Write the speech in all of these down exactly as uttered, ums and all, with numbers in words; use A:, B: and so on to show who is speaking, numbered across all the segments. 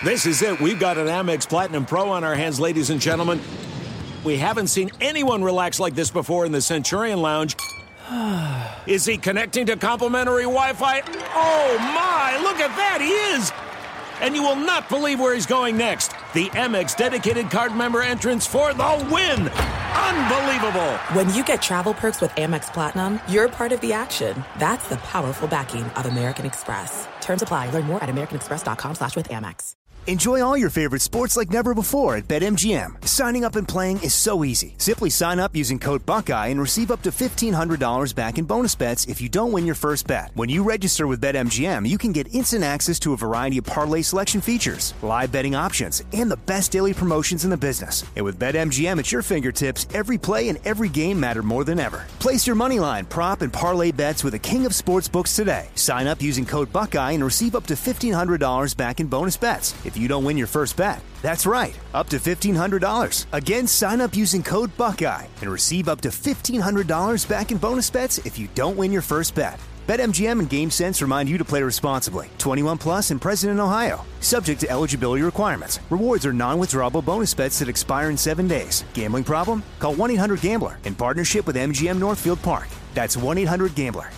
A: This is it. We've got an Amex Platinum Pro on our hands, ladies and gentlemen. We haven't seen anyone relax like this before in the Centurion Lounge. Is he connecting to complimentary Wi-Fi? Oh, my. Look at that. He is. And you will not believe where he's going next. The Amex dedicated card member entrance for the win. Unbelievable.
B: When you get travel perks with Amex Platinum, you're part of the action. That's the powerful backing of American Express. Terms apply. Learn more at americanexpress.com slash with Amex.
C: Enjoy all your favorite sports like never before at BetMGM. Signing up and playing is so easy. Simply sign up using code Buckeye and receive up to fifteen hundred dollars back in bonus bets if you don't win your first bet. When you register with BetMGM, you can get instant access to a variety of parlay selection features, live betting options, and the best daily promotions in the business. And with BetMGM at your fingertips, every play and every game matter more than ever. Place your moneyline, prop, and parlay bets with the king of sportsbooks today. Sign up using code Buckeye and receive up to fifteen hundred dollars back in bonus bets if you don't win your first bet. That's right, up to fifteen hundred dollars. Again, sign up using code Buckeye and receive up to fifteen hundred dollars back in bonus bets if you don't win your first bet. BetMGM and GameSense remind you to play responsibly. twenty-one plus and present in Ohio. Subject to eligibility requirements. Rewards are non-withdrawable bonus bets that expire in seven days. Gambling problem? Call one eight hundred gambler in partnership with M G M Northfield Park. That's one eight hundred gambler.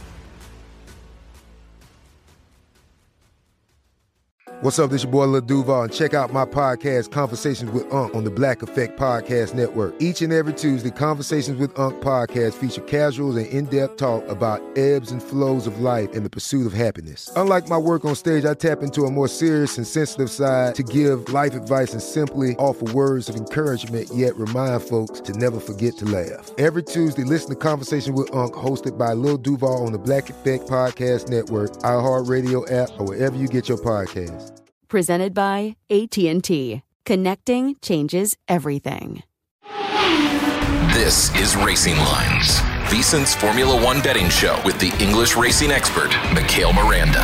D: What's up, this your boy Lil Duval, and check out my podcast, Conversations with Unc, on the Black Effect Podcast Network. Each and every Tuesday, Conversations with Unc podcast feature casuals and in-depth talk about ebbs and flows of life and the pursuit of happiness. Unlike my work on stage, I tap into a more serious and sensitive side to give life advice and simply offer words of encouragement, yet remind folks to never forget to laugh. Every Tuesday, listen to Conversations with Unc, hosted by Lil Duval on the Black Effect Podcast Network, iHeartRadio app, or wherever you get your podcasts.
E: Presented by A T and T. Connecting changes everything.
F: This is Racing Lines, VSiN's Formula One betting show with the English racing expert, Mikhail Miranda.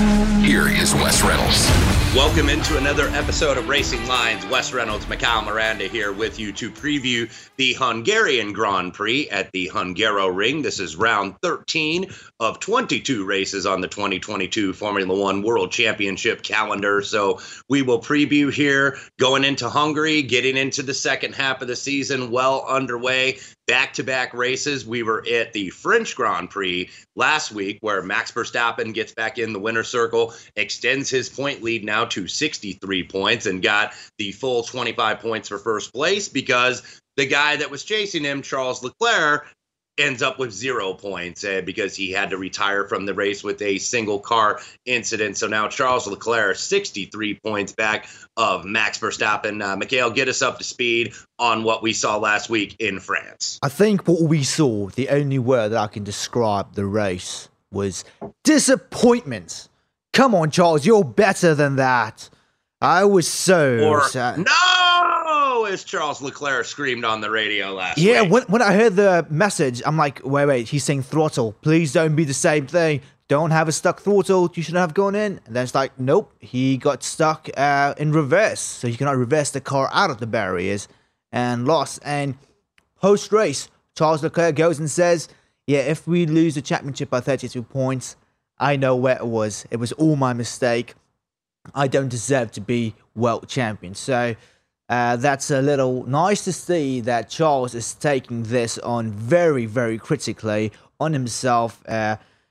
F: Here is Wes Reynolds.
G: Welcome into another episode of Racing Lines. Wes Reynolds, Mikhail Miranda here with you to preview the Hungarian Grand Prix at the Hungaroring. This is round thirteen of twenty-two races on the twenty twenty-two Formula One World Championship calendar. So we will preview here going into Hungary, getting into the second half of the season well underway. Back-to-back races. We were at the French Grand Prix last week where Max Verstappen gets back in the winner's circle, extends his point lead now to sixty-three points, and got the full twenty-five points for first place because the guy that was chasing him, Charles Leclerc, ends up with zero points uh, because he had to retire from the race with a single car incident. So now Charles Leclerc, sixty-three points back of Max Verstappen. Uh, Mikhail, get us up to speed on what we saw last week in France.
H: I think what we saw, the only word that I can describe the race was disappointment. Come on, Charles, you're better than that. I was so
G: or,
H: sad.
G: No! As Charles Leclerc screamed on the radio last
H: yeah,
G: week.
H: when, when I heard the message, I'm like, wait, wait, he's saying throttle. Please don't be the same thing. Don't have a stuck throttle. You shouldn't have gone in. And then it's like, nope, he got stuck uh, in reverse. So you cannot reverse the car out of the barriers and lost. And post-race, Charles Leclerc goes and says, yeah, if we lose the championship by thirty-two points, I know where it was. It was all my mistake. I don't deserve to be world champion. So uh, that's a little nice to see that Charles is taking this on very, very critically on himself. Uh,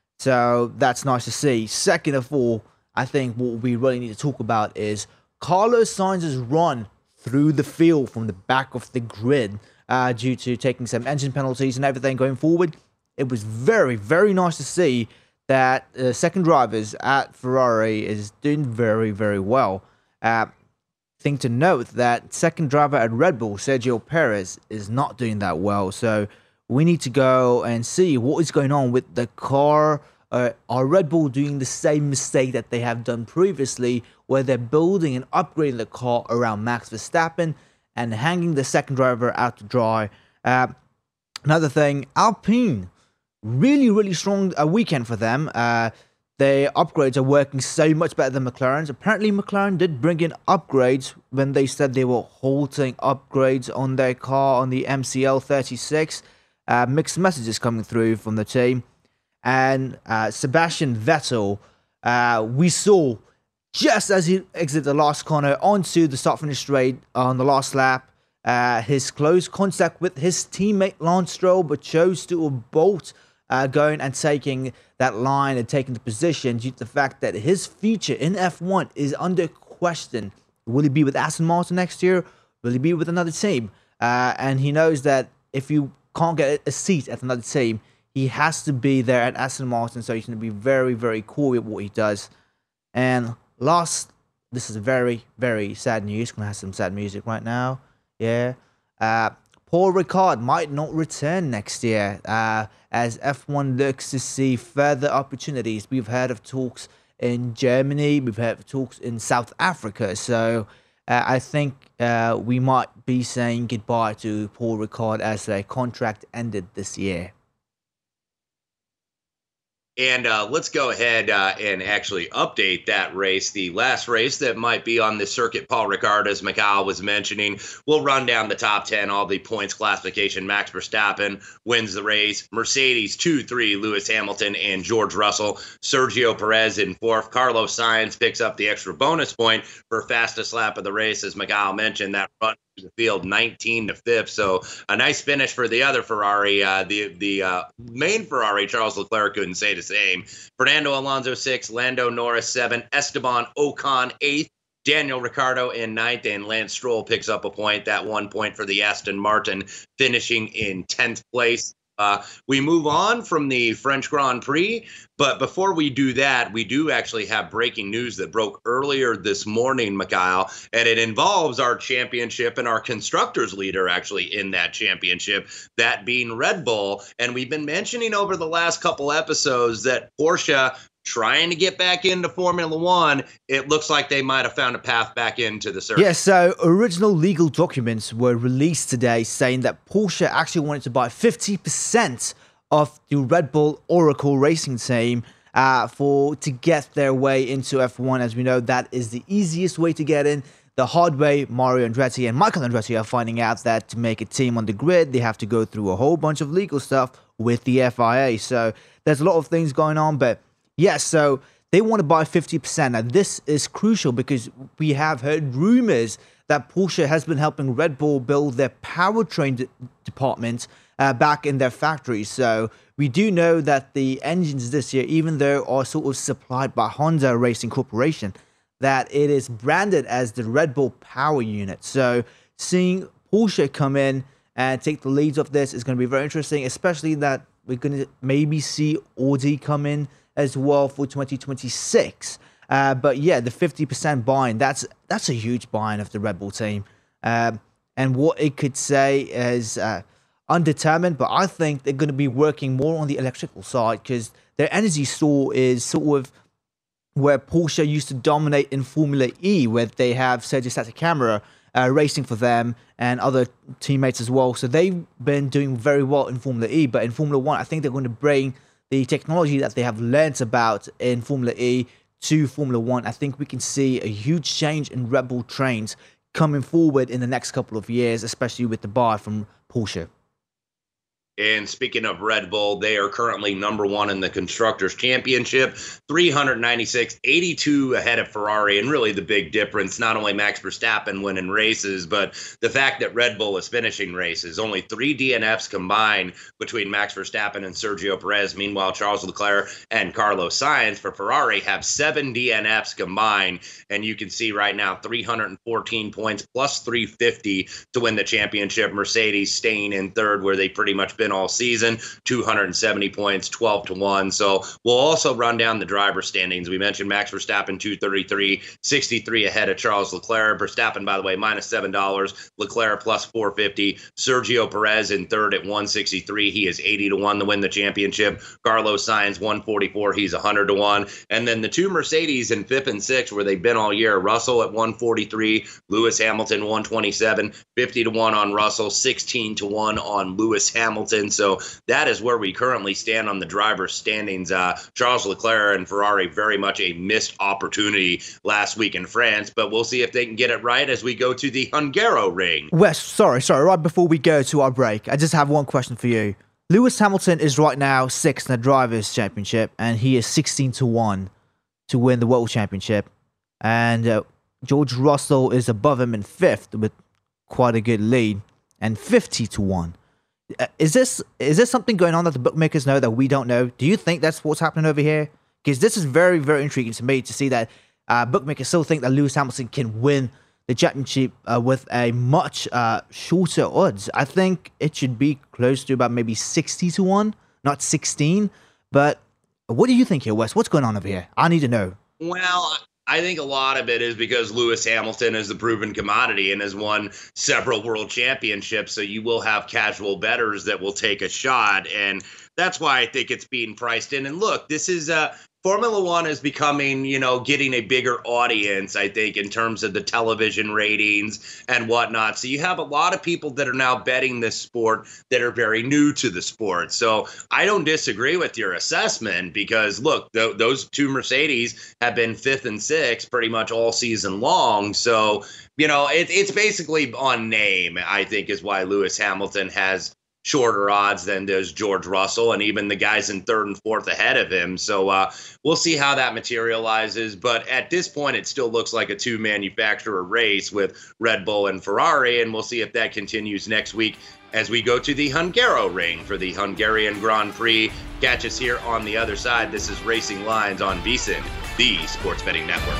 H: so that's nice to see. Second of all, I think what we really need to talk about is Carlos Sainz's run through the field from the back of the grid uh, due to taking some engine penalties and everything going forward. It was very, very nice to see that uh, second drivers at Ferrari is doing very, very well. Uh, thing to note that second driver at Red Bull, Sergio Perez, is not doing that well. So we need to go and see what is going on with the car. Uh, are Red Bull doing the same mistake that they have done previously, where they're building and upgrading the car around Max Verstappen and hanging the second driver out to dry? Uh, another thing, Alpine. Really, really strong uh, weekend for them. Uh, their upgrades are working so much better than McLaren's. Apparently, McLaren did bring in upgrades when they said they were halting upgrades on their car on the M C L thirty-six. Uh, mixed messages coming through from the team. And uh, Sebastian Vettel, uh, we saw just as he exited the last corner onto the start-finish straight on the last lap. Uh, his close contact with his teammate Lance Stroll, but chose to bolt uh, going and taking that line and taking the position due to the fact that his future in F one is under question. Will he be with Aston Martin next year? Will he be with another team? Uh, and he knows that if you can't get a seat at another team, he has to be there at Aston Martin, so he's going to be very, very cool with what he does. And last, this is very, very sad news. Going to have some sad music right now. Yeah. Uh, Paul Ricard might not return next year uh, as F one looks to see further opportunities. We've heard of talks in Germany. We've heard of talks in South Africa. So uh, I think uh, we might be saying goodbye to Paul Ricard as their contract ended this year.
G: And uh, let's go ahead uh, and actually update that race. The last race that might be on the circuit, Paul Ricard, as Mikhail was mentioning. We'll run down the top ten, all the points classification. Max Verstappen wins the race. Mercedes two three, Lewis Hamilton and George Russell. Sergio Perez in fourth. Carlos Sainz picks up the extra bonus point for fastest lap of the race. As Mikhail mentioned, that run the field nineteen to fifth, so a nice finish for the other Ferrari. Uh, the the uh, main Ferrari, Charles Leclerc, couldn't say the same. Fernando Alonso six, Lando Norris seven, Esteban Ocon eighth, Daniel Ricciardo in ninth, and Lance Stroll picks up a point. That one point for the Aston Martin, finishing in tenth place. Uh, we move on from the French Grand Prix, but before we do that, we do actually have breaking news that broke earlier this morning, Mikhail, and it involves our championship and our constructors leader actually in that championship, that being Red Bull. And we've been mentioning over the last couple episodes that Porsche trying to get back into Formula One, it looks like they might have found a path back into the circuit.
H: Yeah, so original legal documents were released today saying that Porsche actually wanted to buy fifty percent of the Red Bull Oracle Racing team uh, for to get their way into F one. As we know, that is the easiest way to get in. The hard way, Mario Andretti and Michael Andretti are finding out that to make a team on the grid, they have to go through a whole bunch of legal stuff with the F I A. So there's a lot of things going on, but yeah, so they want to buy fifty percent. Now, this is crucial because we have heard rumors that Porsche has been helping Red Bull build their powertrain de- department uh, back in their factories. So we do know that the engines this year, even though are sort of supplied by Honda Racing Corporation, that it is branded as the Red Bull Power Unit. So seeing Porsche come in and take the lead of this is going to be very interesting, especially that we're going to maybe see Audi come in as well for twenty twenty-six. Uh, but yeah, the fifty percent buying, that's that's a huge buying of the Red Bull team. Um, and what it could say is uh, undetermined, but I think they're going to be working more on the electrical side because their energy store is sort of where Porsche used to dominate in Formula E, where they have Sergio Santacamera uh, racing for them and other teammates as well. So they've been doing very well in Formula E, but in Formula One, I think they're going to bring the technology that they have learnt about in Formula E to Formula One. I think we can see a huge change in Red Bull trains coming forward in the next couple of years, especially with the buy from Porsche.
G: And speaking of Red Bull, they are currently number one in the Constructors' Championship, three ninety-six, eighty-two ahead of Ferrari. And really the big difference, not only Max Verstappen winning races, but the fact that Red Bull is finishing races. Only three D N Fs combined between Max Verstappen and Sergio Perez. Meanwhile, Charles Leclerc and Carlos Sainz for Ferrari have seven D N Fs combined. And you can see right now three hundred fourteen points plus three fifty to win the championship. Mercedes staying in third, where they pretty much been all season, two hundred seventy points, twelve to one. So we'll also run down the driver standings. We mentioned Max Verstappen two thirty-three, sixty-three ahead of Charles Leclerc. Verstappen, by the way, minus seven dollars. Leclerc plus four fifty. Sergio Perez in third at one sixty-three. He is eighty to one to win the championship. Carlos Sainz one forty-four. He's one hundred to one. And then the two Mercedes in fifth and sixth, where they've been all year. Russell at one forty-three. Lewis Hamilton one twenty-seven. fifty to one on Russell. sixteen to one on Lewis Hamilton. So that is where we currently stand on the driver's standings. Uh, Charles Leclerc and Ferrari, very much a missed opportunity last week in France, but we'll see if they can get it right as we go to the Hungaroring.
H: Wes, sorry, sorry, right before we go to our break, I just have one question for you. Lewis Hamilton is right now sixth in the Drivers' Championship, and he is sixteen to one to win the World Championship. and uh, George Russell is above him in fifth with quite a good lead and fifty to one. Uh, is this is this something going on that the bookmakers know that we don't know? Do you think that's what's happening over here? Because this is very, very intriguing to me to see that uh, bookmakers still think that Lewis Hamilton can win the championship uh, with a much uh, shorter odds. I think it should be close to about maybe sixty to one, not sixteen. But what do you think here, Wes? What's going on over here? I need to know.
G: Well, I think a lot of it is because Lewis Hamilton is the proven commodity and has won several world championships. So you will have casual bettors that will take a shot. And that's why I think it's being priced in. And look, this is uh, Formula One is becoming, you know, getting a bigger audience, I think, in terms of the television ratings and whatnot. So you have a lot of people that are now betting this sport that are very new to the sport. So I don't disagree with your assessment because, look, th- those two Mercedes have been fifth and sixth pretty much all season long. So, you know, it, it's basically on name, I think, is why Lewis Hamilton has shorter odds than does George Russell and even the guys in third and fourth ahead of him. So uh, we'll see how that materializes. But at this point, it still looks like a two manufacturer race with Red Bull and Ferrari. And we'll see if that continues next week as we go to the Hungaroring for the Hungarian Grand Prix. Catch us here on the other side. This is Racing Lines on VSiN, the Sports Betting Network.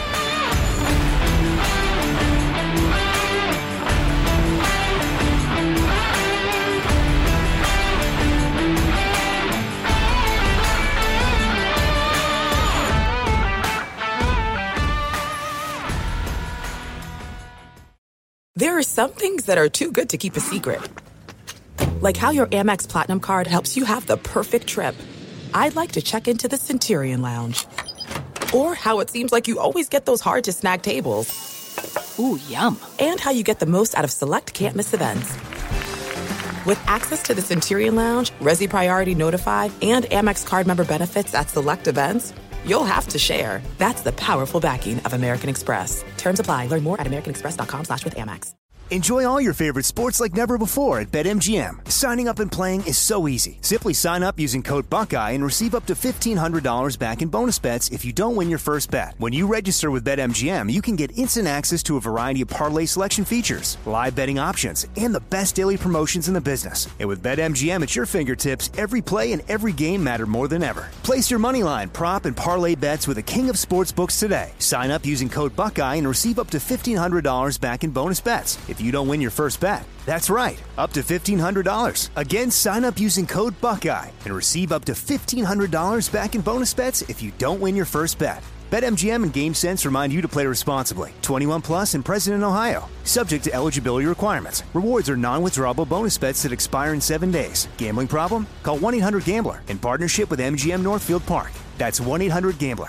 B: There are some things that are too good to keep a secret. Like how your Amex Platinum card helps you have the perfect trip. I'd like to check into the Centurion Lounge. Or how it seems like you always get those hard-to-snag tables.
I: Ooh, yum.
B: And how you get the most out of select can't-miss events. With access to the Centurion Lounge, Resi Priority Notify, and Amex card member benefits at select events, you'll have to share. That's the powerful backing of American Express. Terms apply. Learn more at americanexpress.com slash with Amex.
C: Enjoy all your favorite sports like never before at BetMGM. Signing up and playing is so easy. Simply sign up using code Buckeye and receive up to fifteen hundred dollars back in bonus bets if you don't win your first bet. When you register with BetMGM, you can get instant access to a variety of parlay selection features, live betting options, and the best daily promotions in the business. And with BetMGM at your fingertips, every play and every game matter more than ever. Place your moneyline, prop, and parlay bets with the king of sportsbooks today. Sign up using code Buckeye and receive up to fifteen hundred dollars back in bonus bets if you don't win your first bet. That's right, up to fifteen hundred dollars. Again, sign up using code Buckeye and receive up to fifteen hundred dollars back in bonus bets if you don't win your first bet. BetMGM and GameSense remind you to play responsibly. twenty-one plus and present in Ohio. Subject to eligibility requirements. Rewards are non-withdrawable bonus bets that expire in seven days. Gambling problem? Call one eight hundred gambler in partnership with M G M Northfield Park. That's one eight hundred gambler.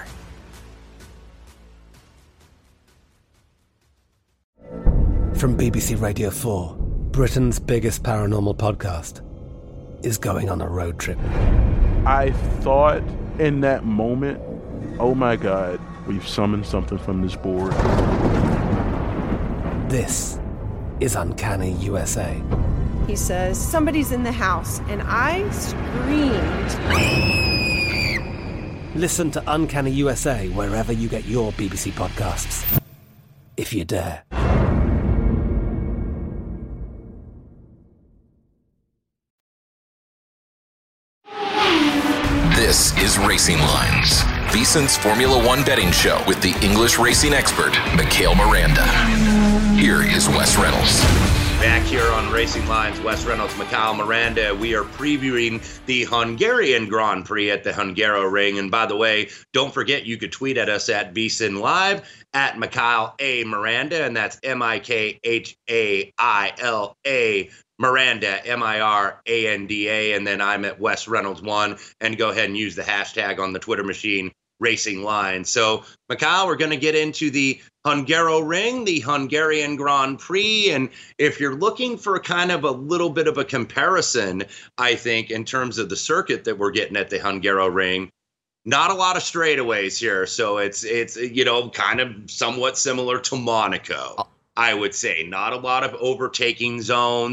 J: From B B C Radio four, Britain's biggest paranormal podcast is going on a road trip.
K: I thought in that moment, oh my God, we've summoned something from this board.
J: This is Uncanny U S A.
L: He says, somebody's in the house, and I screamed.
J: Listen to Uncanny U S A wherever you get your B B C podcasts, if you dare.
F: This is Racing Lines, VSiN's Formula One betting show with the English racing expert, Mikhail Miranda. Here is Wes Reynolds.
G: Back here on Racing Lines, Wes Reynolds, Mikhail Miranda. We are previewing the Hungarian Grand Prix at the Hungaroring. And by the way, don't forget you could tweet at us at VSiN Live, at Mikhail A. Miranda, and that's M I K H A I L A Miranda, M I R A N D A, and then I'm at Wes Reynolds one, and go ahead and use the hashtag on the Twitter machine, Racing Lines. So, Mikhail, we're going to get into the Hungaroring, the Hungarian Grand Prix, and if you're looking for kind of a little bit of a comparison, I think, in terms of the circuit that we're getting at the Hungaroring, not a lot of straightaways here, so it's, it's you know, kind of somewhat similar to Monaco, I would say. Not a lot of overtaking zones, a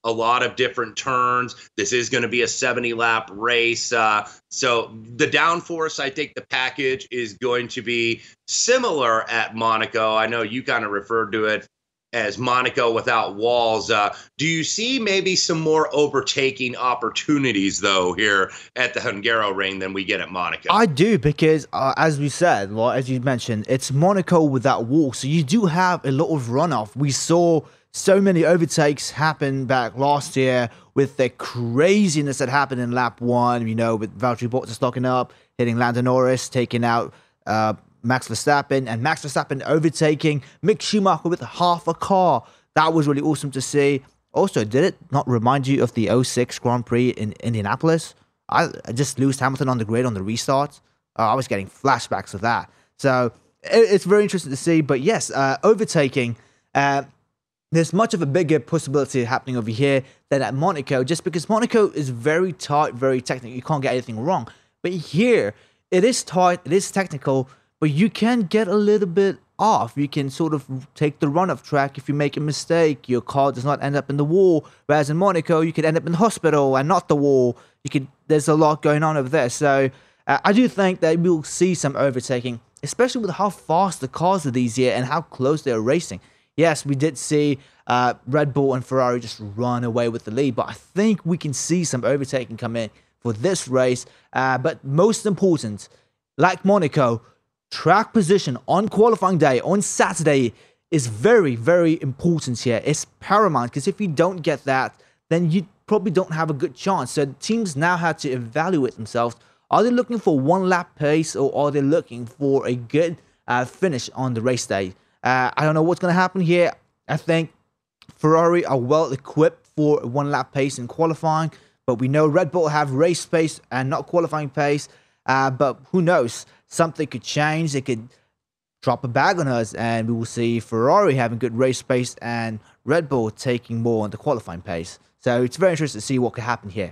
G: a lot of different turns. This is going to be a seventy lap race. Uh, so the downforce, I think the package is going to be similar at Monaco. I know you kind of referred to it as Monaco without walls. Uh, do you see maybe some more overtaking opportunities, though, here at the Hungaroring than we get at Monaco?
H: I do, because uh, as we said, well, as you mentioned, it's Monaco without walls. So you do have a lot of runoff. We saw so many overtakes happen back last year with the craziness that happened in lap one, you know, with Valtteri Bottas locking up, hitting Lando Norris, taking out uh, Max Verstappen, and Max Verstappen overtaking Mick Schumacher with half a car. That was really awesome to see. Also, did it not remind you of the oh six Grand Prix in Indianapolis? I, I just Lewis Hamilton on the grid on the restart. Uh, I was getting flashbacks of that. So it, it's very interesting to see. But yes, uh, overtaking, uh, there's much of a bigger possibility happening over here than at Monaco, just because Monaco is very tight, very technical. You can't get anything wrong. But here, it is tight, it is technical, but you can get a little bit off. You can sort of take the run-off track if you make a mistake. Your car does not end up in the wall. Whereas in Monaco, you could end up in the hospital and not the wall. You could. There's a lot going on over there. So uh, I do think that we'll see some overtaking, especially with how fast the cars are these year and how close they're racing. Yes, we did see uh, Red Bull and Ferrari just run away with the lead, but I think we can see some overtaking come in for this race. Uh, but most important, like Monaco, track position on qualifying day, on Saturday, is very, very important here. It's paramount, because if you don't get that, then you probably don't have a good chance. So teams now have to evaluate themselves. Are they looking for one lap pace, or are they looking for a good uh, finish on the race day? Uh, I don't know what's going to happen here. I think Ferrari are well equipped for one lap pace in qualifying, but we know Red Bull have race pace and not qualifying pace. Uh, but who knows? Something could change. They could drop a bag on us, and we will see Ferrari having good race pace and Red Bull taking more on the qualifying pace. So it's very interesting to see what could happen here.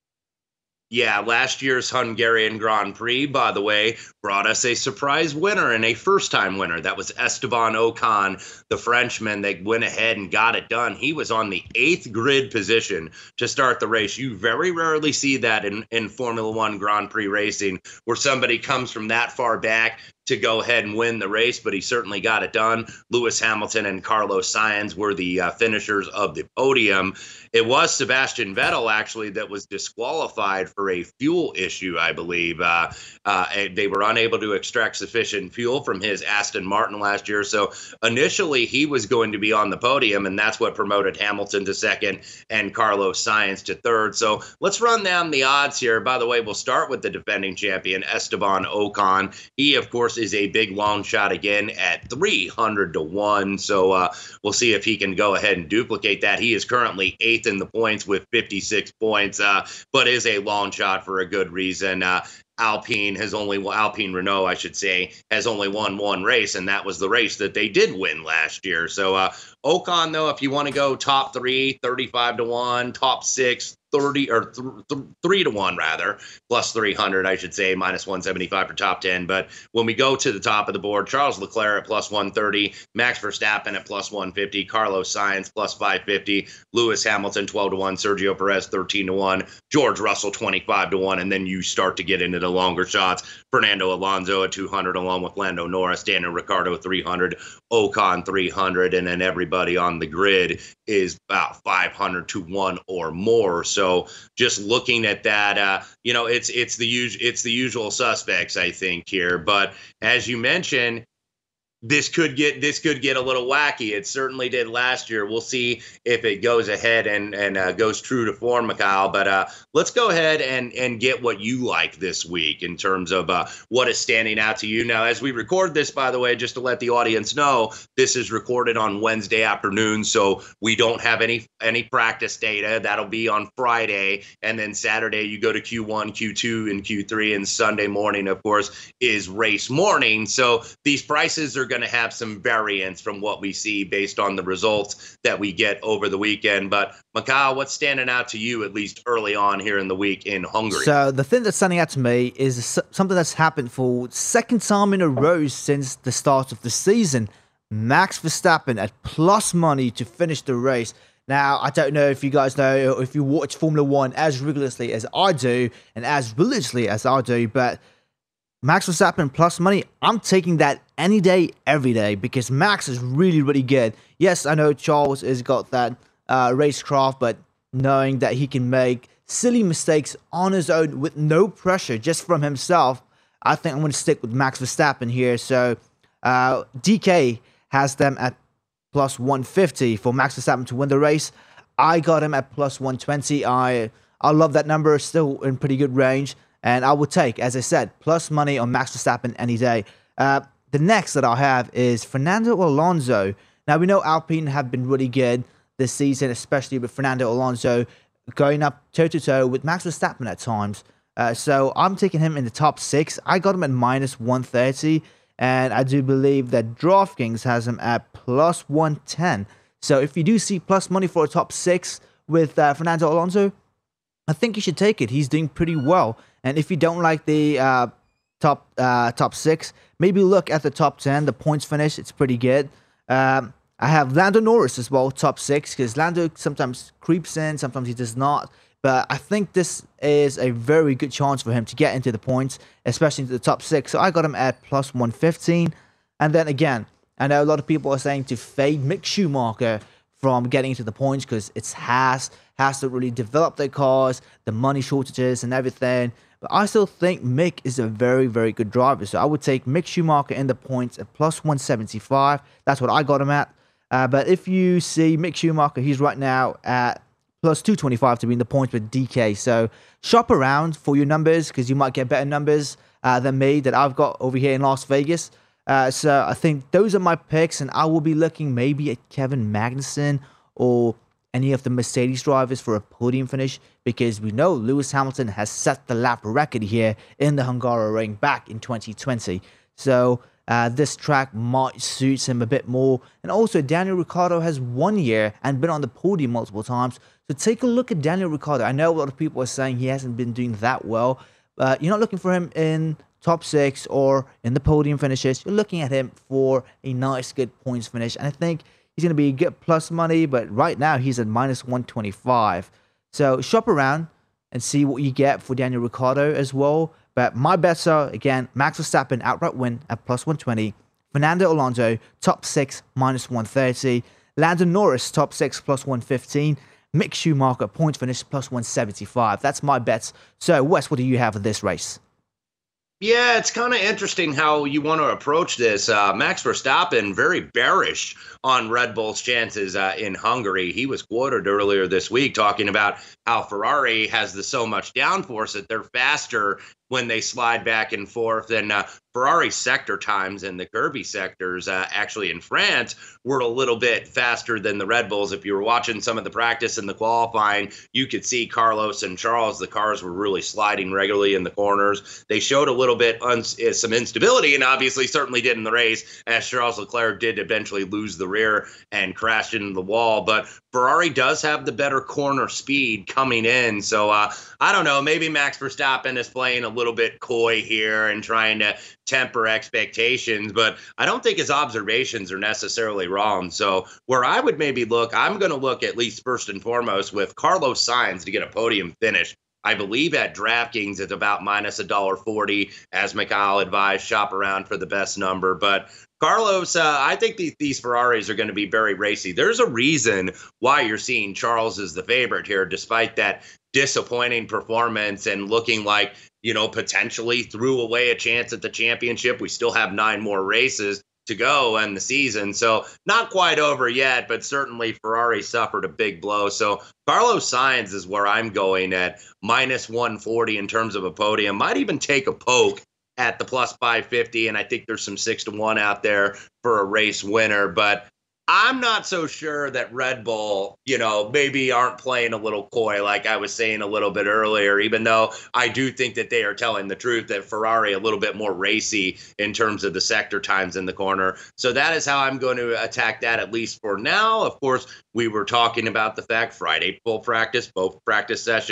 G: Yeah, last year's Hungarian Grand Prix, by the way, brought us a surprise winner and a first-time winner. That was Esteban Ocon, the Frenchman. They went ahead and got it done. He was on the eighth grid position to start the race. You very rarely see that in, in Formula One Grand Prix racing, where somebody comes from that far back to go ahead and win the race, but he certainly got it done. Lewis Hamilton and Carlos Sainz were the uh, finishers of the podium. It was Sebastian Vettel, actually, that was disqualified for a fuel issue, I believe. Uh, uh, they were unable to extract sufficient fuel from his Aston Martin last year. So initially, he was going to be on the podium, and that's what promoted Hamilton to second and Carlos Sainz to third. So let's run down the odds here. By the way, we'll start with the defending champion, Esteban Ocon. He, of course, is a big long shot again at three hundred to one. So uh, we'll see if he can go ahead and duplicate that. He is currently eighth in the points with fifty-six points, uh, but is a long shot for a good reason. Uh, Alpine has only, well, Alpine Renault, I should say, has only won one race, and that was the race that they did win last year. So uh, Ocon, though, if you want to go top three, thirty-five to one, top six, thirty or th- th- three to one rather, plus three hundred, I should say, minus one seventy-five for top ten. But when we go to the top of the board, Charles Leclerc at plus one thirty, Max Verstappen at plus one fifty, Carlos Sainz plus five fifty, Lewis Hamilton twelve to one, Sergio Perez thirteen to one, George Russell twenty-five to one, and then you start to get into the longer shots. Fernando Alonso at two hundred, along with Lando Norris, Daniel Ricciardo three hundred, Ocon three hundred, and then everybody on the grid is about five hundred to one or more. So just looking at that, uh, you know, it's it's the us- it's the usual suspects, I think, here. But as you mentioned, this could get this could get a little wacky. It certainly did last year. We'll see if it goes ahead and and uh, goes true to form, Mikhail. But uh, let's go ahead and and get what you like this week in terms of uh, what is standing out to you. Now, as we record this, by the way, just to let the audience know, this is recorded on Wednesday afternoon, so we don't have any any practice data. That'll be on Friday, and then Saturday you go to Q one, Q two, and Q three, and Sunday morning, of course, is race morning. So these prices are going to have some variance from what we see based on the results that we get over the weekend. But Mikhail, what's standing out to you, at least early on here in the week in Hungary?
H: So the thing that's standing out to me is something that's happened for second time in a row since the start of the season. Max Verstappen at plus money to finish the race. Now, I don't know if you guys know, if you watch Formula One as rigorously as I do, and as religiously as I do, but Max Verstappen plus money, I'm taking that any day, every day, because Max is really, really good. Yes, I know Charles has got that uh, racecraft, but knowing that he can make silly mistakes on his own with no pressure, just from himself, I think I'm going to stick with Max Verstappen here. So uh, D K has them at plus one fifty for Max Verstappen to win the race. I got him at plus one twenty. I I love that number, still in pretty good range. And I would take, as I said, plus money on Max Verstappen any day. Uh, the next that I have is Fernando Alonso. Now, we know Alpine have been really good this season, especially with Fernando Alonso going up toe-to-toe with Max Verstappen at times. Uh, so I'm taking him in the top six. I got him at minus one thirty. And I do believe that DraftKings has him at plus one ten. So if you do see plus money for a top six with uh, Fernando Alonso, I think you should take it. He's doing pretty well. And if you don't like the uh, top uh, top six, maybe look at the top ten. The points finish, it's pretty good. Um, I have Lando Norris as well, top six, because Lando sometimes creeps in, sometimes he does not. But I think this is a very good chance for him to get into the points, especially into the top six. So I got him at plus one fifteen. And then again, I know a lot of people are saying to fade Mick Schumacher from getting into the points because it's Haas, has to really develop their cars, the money shortages and everything. But I still think Mick is a very, very good driver. So I would take Mick Schumacher in the points at plus one seventy-five. That's what I got him at. Uh, but if you see Mick Schumacher, he's right now at plus two twenty-five to be in the points with D K. So shop around for your numbers because you might get better numbers uh, than me that I've got over here in Las Vegas. Uh, so I think those are my picks, and I will be looking maybe at Kevin Magnussen or any of the Mercedes drivers for a podium finish, because we know Lewis Hamilton has set the lap record here in the Hungaroring back in twenty twenty. So uh, this track might suit him a bit more. And also Daniel Ricciardo has one year and been on the podium multiple times. So take a look at Daniel Ricciardo. I know a lot of people are saying he hasn't been doing that well. Uh, you're not looking for him in top six or in the podium finishes. You're looking at him for a nice, good points finish. And I think he's going to be good plus money, but right now he's at minus one twenty-five. So shop around and see what you get for Daniel Ricciardo as well. But my bets are, again, Max Verstappen outright win at plus one twenty. Fernando Alonso, top six, minus one thirty. Lando Norris, top six, plus one fifteen. Mick Schumacher, point finish, plus one seventy-five. That's my bets. So, Wes, what do you have for this race?
G: Yeah, it's kind of interesting how you want to approach this. Uh, Max Verstappen, very bearish on Red Bull's chances uh, in Hungary. He was quoted earlier this week talking about how Ferrari has the so much downforce that they're faster when they slide back and forth. And uh, Ferrari's sector times in the Kirby sectors, uh, actually in France, were a little bit faster than the Red Bulls. If you were watching some of the practice and the qualifying, you could see Carlos and Charles, the cars were really sliding regularly in the corners. They showed a little bit un- some instability, and obviously certainly did in the race, as Charles Leclerc did eventually lose the rear and crashed into the wall. But Ferrari does have the better corner speed coming in. So uh, I don't know, maybe Max Verstappen is playing a little bit coy here and trying to temper expectations, but I don't think his observations are necessarily wrong. So where I would maybe look, I'm going to look at least first and foremost with Carlos Sainz to get a podium finish. I believe at DraftKings it's about minus one dollar forty, as Mikhail advised, shop around for the best number. But Carlos, uh, I think these, these Ferraris are going to be very racy. There's a reason why you're seeing Charles as the favorite here, despite that disappointing performance and looking like, you know, potentially threw away a chance at the championship. We still have nine more races to go in the season. So not quite over yet, but certainly Ferrari suffered a big blow. So Carlos Sainz is where I'm going at minus one forty in terms of a podium. Might even take a poke at the plus five fifty. And I think there's some six to one out there for a race winner, but I'm not so sure that Red Bull, you know, maybe aren't playing a little coy, like I was saying a little bit earlier, even though I do think that they are telling the truth, that Ferrari a little bit more racy in terms of the sector times in the corner. So that is how I'm going to attack that, at least for now. Of course, we were talking about the fact Friday full practice, both practice sessions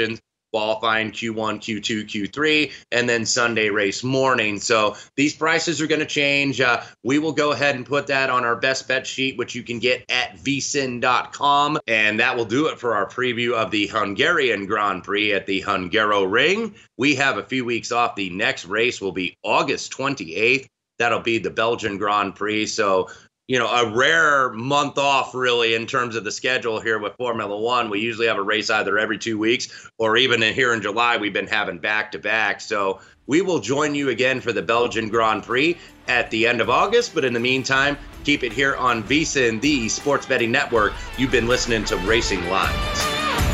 G: qualifying Q one, Q two, Q three, and then Sunday race morning. So these prices are going to change. Uh, we will go ahead and put that on our best bet sheet, which you can get at v sin dot com. And that will do it for our preview of the Hungarian Grand Prix at the Hungaroring. We have a few weeks off. The next race will be August twenty-eighth. That'll be the Belgian Grand Prix. So, you know, a rare month off, really, in terms of the schedule here with Formula One. We usually have a race either every two weeks or even in here in July, we've been having back-to-back. So we will join you again for the Belgian Grand Prix at the end of August. But in the meantime, keep it here on VSiN, the Sports Betting Network. You've been listening to Racing Lines.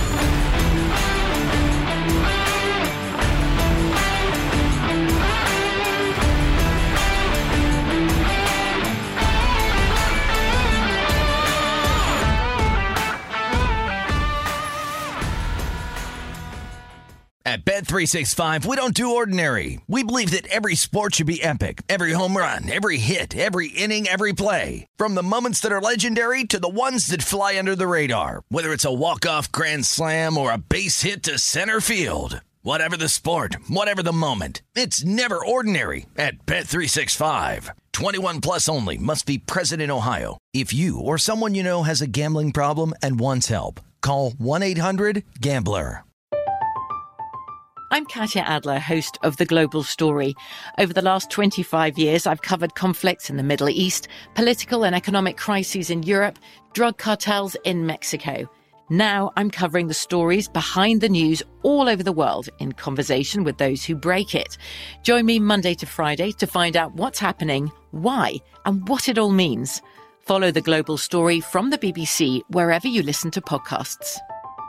M: At Bet three sixty-five, we don't do ordinary. We believe that every sport should be epic. Every home run, every hit, every inning, every play. From the moments that are legendary to the ones that fly under the radar. Whether it's a walk-off grand slam or a base hit to center field. Whatever the sport, whatever the moment. It's never ordinary at Bet three sixty-five. twenty-one plus only. Must be present in Ohio. If you or someone you know has a gambling problem and wants help, call one eight hundred gambler.
I: I'm Katya Adler, host of The Global Story. Over the last twenty-five years, I've covered conflicts in the Middle East, political and economic crises in Europe, drug cartels in Mexico. Now I'm covering the stories behind the news all over the world in conversation with those who break it. Join me Monday to Friday to find out what's happening, why, and what it all means. Follow The Global Story from the B B C wherever you listen to podcasts.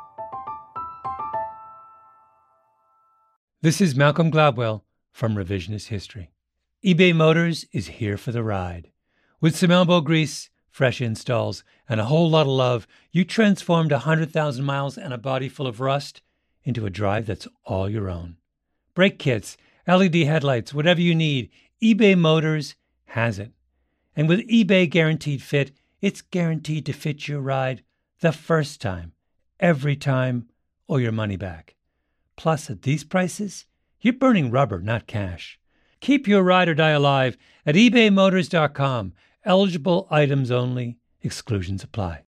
N: This is Malcolm Gladwell from Revisionist History. eBay Motors is here for the ride. With some elbow grease, fresh installs, and a whole lot of love, you transformed one hundred thousand miles and a body full of rust into a drive that's all your own. Brake kits, L E D headlights, whatever you need, eBay Motors has it. And with eBay Guaranteed Fit, it's guaranteed to fit your ride the first time, every time, or your money back. Plus, at these prices, you're burning rubber, not cash. Keep your ride or die alive at ebay motors dot com. Eligible items only. Exclusions apply.